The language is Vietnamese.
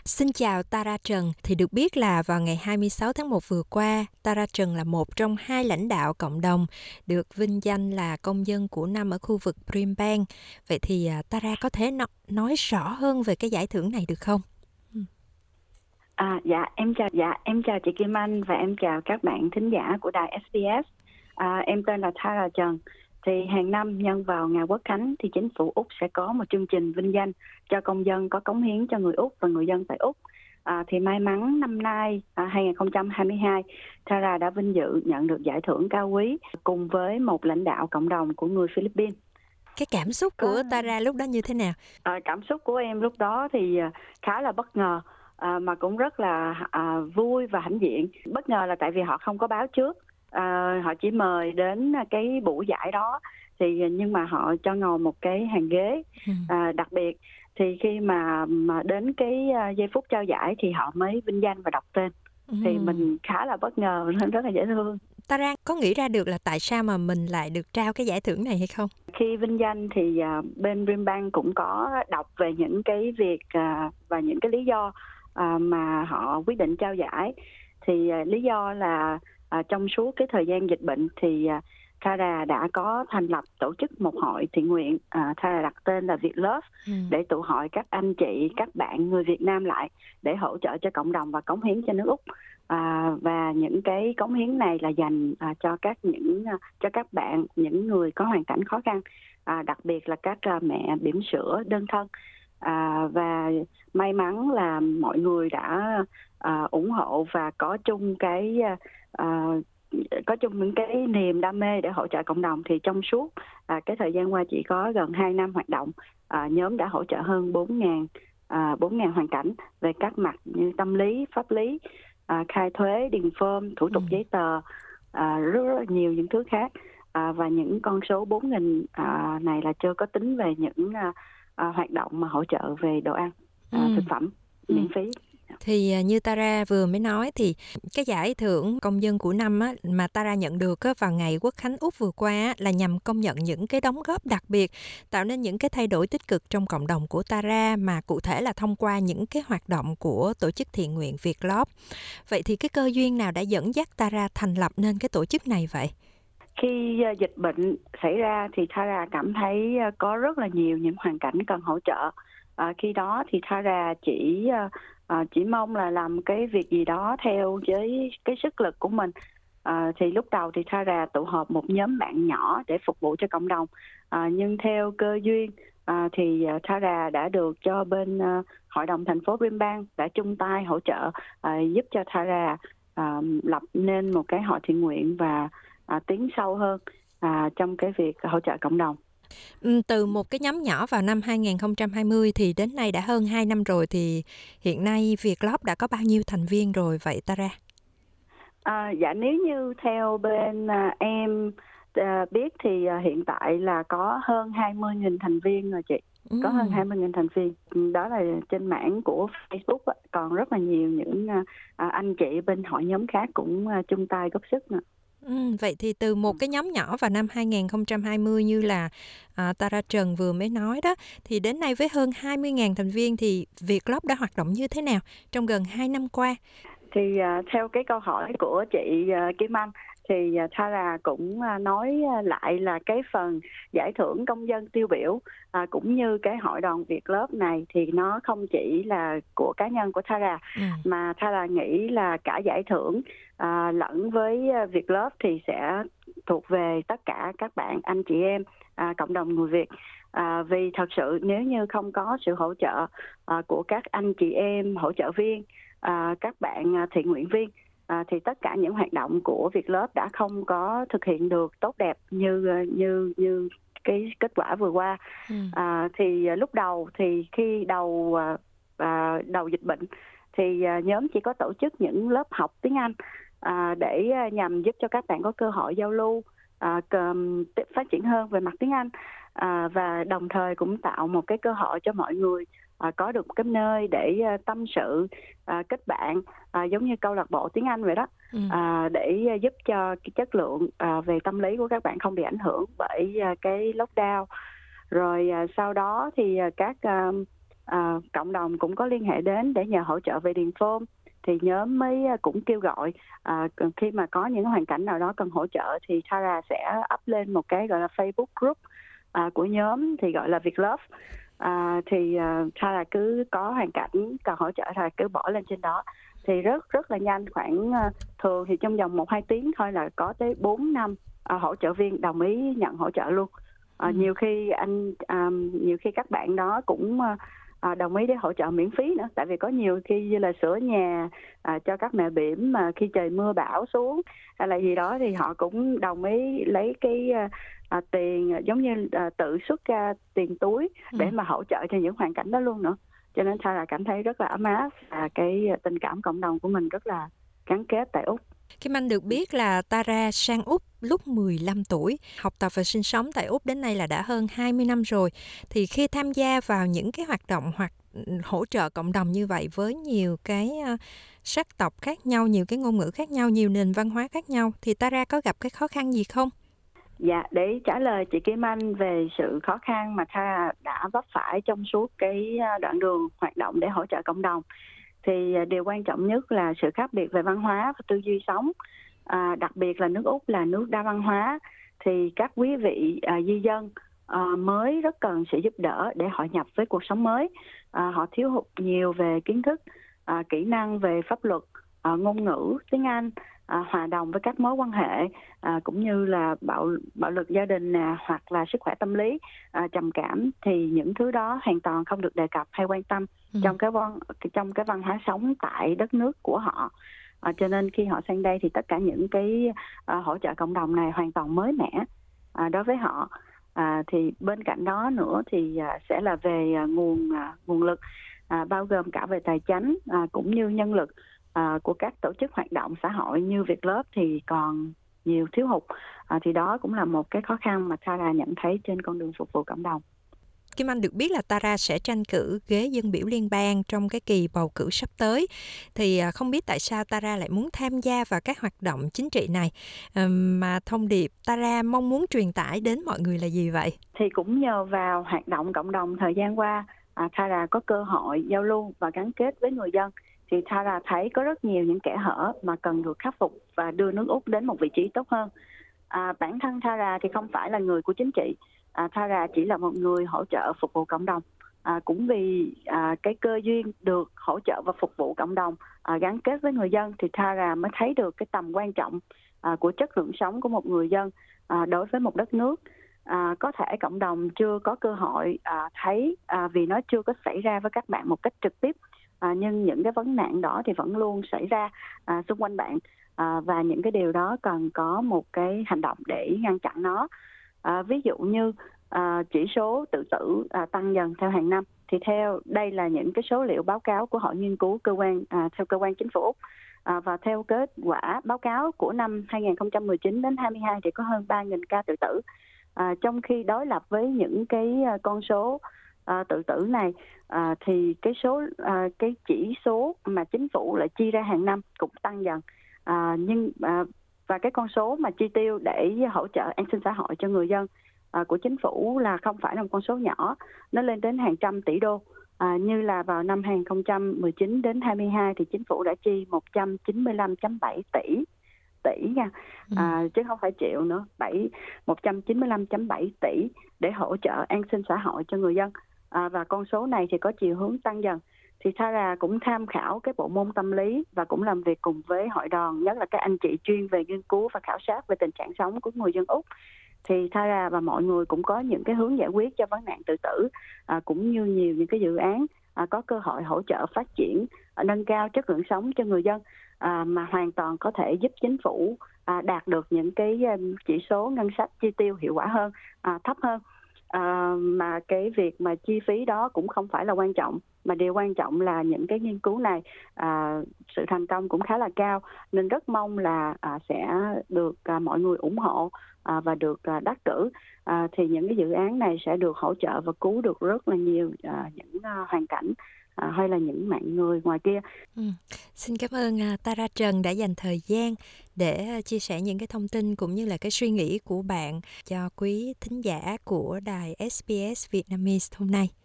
Xin chào Tara Trần. Thì được biết là vào ngày 26 tháng 1 vừa qua, Tara Trần là một trong 2 lãnh đạo cộng đồng được vinh danh là công dân của năm ở khu vực Brisbane. Vậy thì Tara có thể nói rõ hơn về cái giải thưởng này được không? Em chào chị Kim Anh và em chào các bạn thính giả của đài SBS. Em tên là Tara Trần. Thì hàng năm nhân vào ngày Quốc khánh thì chính phủ Úc sẽ có một chương trình vinh danh cho công dân có cống hiến cho người Úc và người dân tại Úc. Thì may mắn năm nay 2022, Tara đã vinh dự nhận được giải thưởng cao quý cùng với một lãnh đạo cộng đồng của người Philippines. Cái cảm xúc của Tara lúc đó như thế nào? Cảm xúc của em lúc đó thì khá là bất ngờ, mà cũng rất là vui và hãnh diện. Bất ngờ là tại vì họ không có báo trước, họ chỉ mời đến cái buổi giải đó, nhưng mà họ cho ngồi một cái hàng ghế đặc biệt. Thì khi mà đến cái giây phút trao giải thì họ mới vinh danh và đọc tên. Thì mình khá là bất ngờ nên rất là dễ thương. Tara có nghĩ ra được là tại sao mà mình lại được trao cái giải thưởng này hay không? Khi vinh danh thì bên Brisbane cũng có đọc về những cái việc và những cái lý do mà họ quyết định trao giải. Thì lý do là trong suốt cái thời gian dịch bệnh thì Tara đã có thành lập tổ chức một hội thiện nguyện, Tara đặt tên là Việt Love, để tụ hội các anh chị, các bạn người Việt Nam lại để hỗ trợ cho cộng đồng và cống hiến cho nước Úc. Và những cái cống hiến này là dành cho các bạn, những người có hoàn cảnh khó khăn, đặc biệt là các mẹ bỉm sữa đơn thân. Và may mắn là mọi người đã ủng hộ và có chung những cái niềm đam mê để hỗ trợ cộng đồng. Thì trong suốt cái thời gian qua chỉ có gần 2 năm hoạt động, nhóm đã hỗ trợ hơn 4.000 hoàn cảnh về các mặt như tâm lý, pháp lý, khai thuế, điền form, thủ tục giấy tờ, rất là nhiều những thứ khác. Và những con số 4.000 này là chưa có tính về những hoạt động mà hỗ trợ về đồ ăn, thực phẩm miễn phí. Thì như Tara vừa mới nói thì cái giải thưởng công dân của năm á, mà Tara nhận được á, vào ngày Quốc khánh Úc vừa qua á, là nhằm công nhận những cái đóng góp đặc biệt, tạo nên những cái thay đổi tích cực trong cộng đồng của Tara, mà cụ thể là thông qua những cái hoạt động của tổ chức thiện nguyện Việt Love. Vậy thì cái cơ duyên nào đã dẫn dắt Tara thành lập nên cái tổ chức này vậy? Khi dịch bệnh xảy ra thì Tara cảm thấy có rất là nhiều những hoàn cảnh cần hỗ trợ. Khi đó thì Tara chỉ mong là làm cái việc gì đó theo với cái sức lực của mình. Thì lúc đầu thì Tara tụ họp một nhóm bạn nhỏ để phục vụ cho cộng đồng. Nhưng theo cơ duyên thì Tara đã được cho bên hội đồng thành phố Brisbane đã chung tay hỗ trợ, giúp cho Tara lập nên một cái hội thiện nguyện và tiến sâu hơn trong cái việc hỗ trợ cộng đồng. Từ một cái nhóm nhỏ vào năm 2020 thì đến nay đã hơn 2 năm rồi, thì hiện nay Việt Love đã có bao nhiêu thành viên rồi vậy Tara? Dạ, nếu như theo bên em biết thì hiện tại là có hơn 20.000 thành viên rồi chị. Có hơn 20.000 thành viên. Đó là trên mảng của Facebook. Còn rất là nhiều những anh chị bên hội nhóm khác cũng chung tay góp sức nữa. Vậy thì từ một cái nhóm nhỏ vào năm 2020 như là Tara Trần vừa mới nói đó, thì đến nay với hơn 20.000 thành viên thì Việt Love đã hoạt động như thế nào trong gần 2 năm qua? Thì theo cái câu hỏi của chị Kim Anh thì Tara cũng nói lại là cái phần giải thưởng công dân tiêu biểu cũng như cái hội đoàn Việt Love này thì nó không chỉ là của cá nhân của Tara, mà Tara nghĩ là cả giải thưởng lẫn với Việt Love thì sẽ thuộc về tất cả các bạn anh chị em cộng đồng người Việt. Vì thật sự nếu như không có sự hỗ trợ của các anh chị em hỗ trợ viên, các bạn thiện nguyện viên, thì tất cả những hoạt động của Việt Love đã không có thực hiện được tốt đẹp như cái kết quả vừa qua. Thì lúc đầu thì khi đầu dịch bệnh thì nhóm chỉ có tổ chức những lớp học tiếng Anh để nhằm giúp cho các bạn có cơ hội giao lưu, phát triển hơn về mặt tiếng Anh, và đồng thời cũng tạo một cái cơ hội cho mọi người có được một cái nơi để tâm sự, kết bạn, giống như câu lạc bộ tiếng Anh vậy đó, để giúp cho cái chất lượng về tâm lý của các bạn không bị ảnh hưởng bởi cái lockdown. Rồi sau đó thì các cộng đồng cũng có liên hệ đến để nhờ hỗ trợ về điền form, thì nhóm mới cũng kêu gọi khi mà có những hoàn cảnh nào đó cần hỗ trợ thì Tara sẽ up lên một cái gọi là Facebook group của nhóm, thì gọi là Việt Love. Thì Tara cứ có hoàn cảnh cần hỗ trợ Tara cứ bỏ lên trên đó, thì rất là nhanh, khoảng thường thì trong vòng 1-2 tiếng thôi là có tới 4-5 hỗ trợ viên đồng ý nhận hỗ trợ luôn. Nhiều khi các bạn đó cũng đồng ý để hỗ trợ miễn phí nữa, tại vì có nhiều khi như là sửa nhà cho các mẹ bỉm mà khi trời mưa bão xuống hay là gì đó thì họ cũng đồng ý lấy cái tiền giống như tự xuất ra tiền túi để mà hỗ trợ cho những hoàn cảnh đó luôn nữa. Cho nên Tara cảm thấy rất là ấm áp và cái tình cảm cộng đồng của mình rất là gắn kết tại Úc. Kim Anh được biết là Tara sang Úc lúc 15 tuổi, học tập và sinh sống tại Úc đến nay là đã hơn 20 năm rồi. Thì khi tham gia vào những cái hoạt động hoặc hỗ trợ cộng đồng như vậy với nhiều cái sắc tộc khác nhau, nhiều cái ngôn ngữ khác nhau, nhiều nền văn hóa khác nhau, thì Tara có gặp cái khó khăn gì không? Dạ, để trả lời chị Kim Anh về sự khó khăn mà Tara đã vấp phải trong suốt cái đoạn đường hoạt động để hỗ trợ cộng đồng, thì điều quan trọng nhất là sự khác biệt về văn hóa và tư duy sống. Đặc biệt là nước Úc là nước đa văn hóa, thì các quý vị di dân mới rất cần sự giúp đỡ để họ nhập với cuộc sống mới. Họ thiếu hụt nhiều về kiến thức, kỹ năng về pháp luật, ngôn ngữ, tiếng Anh, hòa đồng với các mối quan hệ, cũng như là bạo lực gia đình hoặc là sức khỏe tâm lý, trầm cảm, thì những thứ đó hoàn toàn không được đề cập hay quan tâm trong cái văn hóa sống tại đất nước của họ. Cho nên khi họ sang đây thì tất cả những cái hỗ trợ cộng đồng này hoàn toàn mới mẻ đối với họ. Thì bên cạnh đó nữa thì sẽ là về nguồn lực, bao gồm cả về tài chính cũng như nhân lực của các tổ chức hoạt động xã hội như Việt Lớp thì còn nhiều thiếu hụt. Thì đó cũng là một cái khó khăn mà Tara nhận thấy trên con đường phục vụ cộng đồng. Kim Anh được biết là Tara sẽ tranh cử ghế dân biểu liên bang trong cái kỳ bầu cử sắp tới. Thì không biết tại sao Tara lại muốn tham gia vào các hoạt động chính trị này, mà thông điệp Tara mong muốn truyền tải đến mọi người là gì vậy? Thì cũng nhờ vào hoạt động cộng đồng thời gian qua, Tara có cơ hội giao lưu và gắn kết với người dân. Thì Tara thấy có rất nhiều những kẽ hở mà cần được khắc phục và đưa nước Úc đến một vị trí tốt hơn. Bản thân Tara thì không phải là người của chính trị. Tara chỉ là một người hỗ trợ phục vụ cộng đồng. Cũng vì cái cơ duyên được hỗ trợ và phục vụ cộng đồng, gắn kết với người dân, thì Tara mới thấy được cái tầm quan trọng của chất lượng sống của một người dân đối với một đất nước. Có thể cộng đồng chưa có cơ hội thấy vì nó chưa có xảy ra với các bạn một cách trực tiếp, nhưng những cái vấn nạn đó thì vẫn luôn xảy ra xung quanh bạn, và những cái điều đó cần có một cái hành động để ngăn chặn nó. Ví dụ như chỉ số tự tử tăng dần theo hàng năm, thì đây là những cái số liệu báo cáo của Hội nghiên cứu theo cơ quan chính phủ Úc, và theo kết quả báo cáo của năm 2019 đến 22 thì có hơn 3.000 ca tự tử. Trong khi đối lập với những cái con số tự tử này, thì cái chỉ số mà chính phủ lại chi ra hàng năm cũng tăng dần, và cái con số mà chi tiêu để hỗ trợ an sinh xã hội cho người dân của chính phủ là không phải là một con số nhỏ, nó lên đến hàng trăm tỷ đô. Như là vào năm 2019 đến 22 thì chính phủ đã chi 195,7 tỷ nha, chứ không phải triệu nữa, 195,7 tỷ để hỗ trợ an sinh xã hội cho người dân, và con số này thì có chiều hướng tăng dần. Thì Tara cũng tham khảo cái bộ môn tâm lý và cũng làm việc cùng với hội đoàn, nhất là các anh chị chuyên về nghiên cứu và khảo sát về tình trạng sống của người dân Úc. Thì Tara và mọi người cũng có những cái hướng giải quyết cho vấn nạn tự tử, cũng như nhiều những cái dự án có cơ hội hỗ trợ phát triển, nâng cao chất lượng sống cho người dân, mà hoàn toàn có thể giúp chính phủ đạt được những cái chỉ số ngân sách chi tiêu hiệu quả hơn, thấp hơn. Mà cái việc mà chi phí đó cũng không phải là quan trọng, mà điều quan trọng là những cái nghiên cứu này sự thành công cũng khá là cao, nên rất mong là sẽ được mọi người ủng hộ và được đắc cử. Thì những cái dự án này sẽ được hỗ trợ và cứu được rất là nhiều những hoàn cảnh hay là những mạng người ngoài kia. Xin cảm ơn Tara Trần đã dành thời gian để chia sẻ những cái thông tin cũng như là cái suy nghĩ của bạn cho quý thính giả của đài SBS Vietnamese hôm nay.